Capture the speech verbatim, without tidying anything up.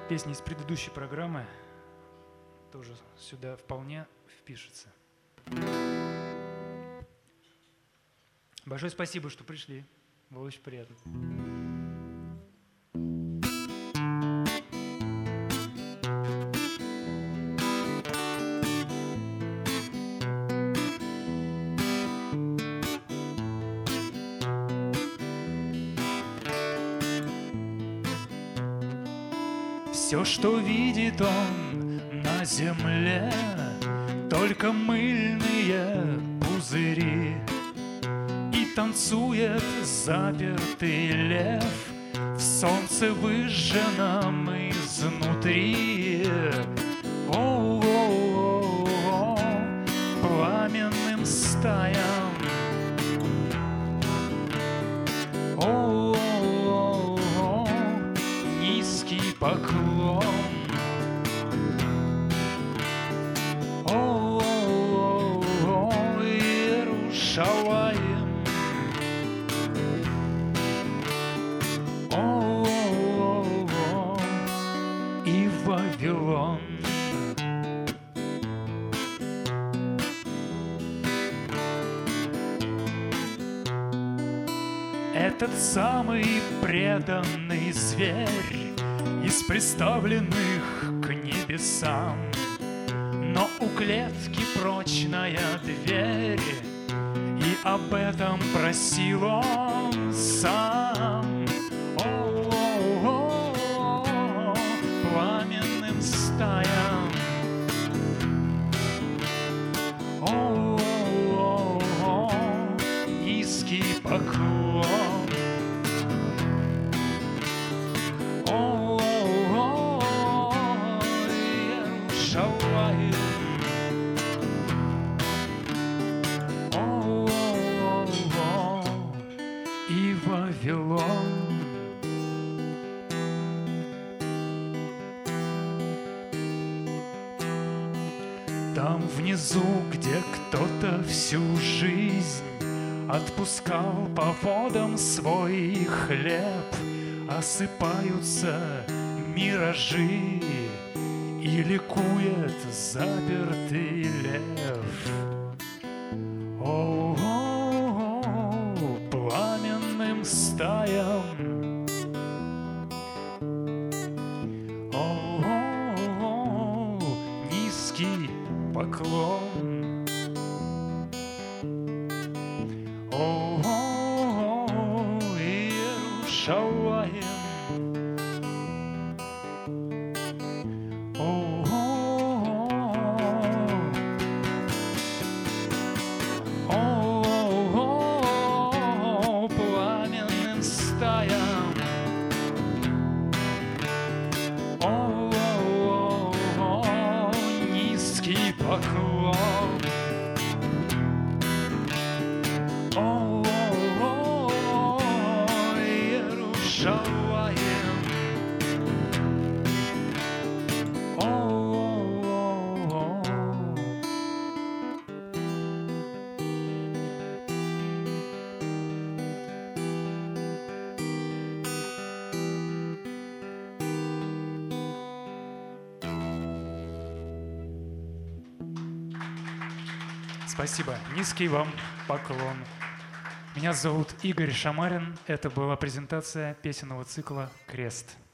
Песня из предыдущей программы тоже сюда вполне впишется. Большое спасибо, что пришли. Было очень приятно. Все, что видит он на земле, только мыльные пузыри. И танцует запертый лев в солнце выжженном изнутри. О-о-о-о, пламенным стаям. О-о-о-о, низкий поклон. О-о-о-о, Иерушалаим. О-о-о-о, и Вавилон. Этот самый преданный зверь из приставленных к небесам, но у клетки прочная дверь, и об этом просил он сам. О-о-о-о, пламенным стаям. О-о-о-о, низкий поклон. И Вавилон. Там внизу, где кто-то всю жизнь отпускал по водам свой хлеб, осыпаются миражи, и ликует запертый лев. О-о-о, пламенным стаям. О-о-о, низкий поклон. О-о-о, Иерушалаим. О-о-о, низкий поклон. О-о-о, Иерушалаим. О-о-о. Спасибо. Низкий вам поклон. Меня зовут Игорь Шамарин. Это была презентация песенного цикла «Крест».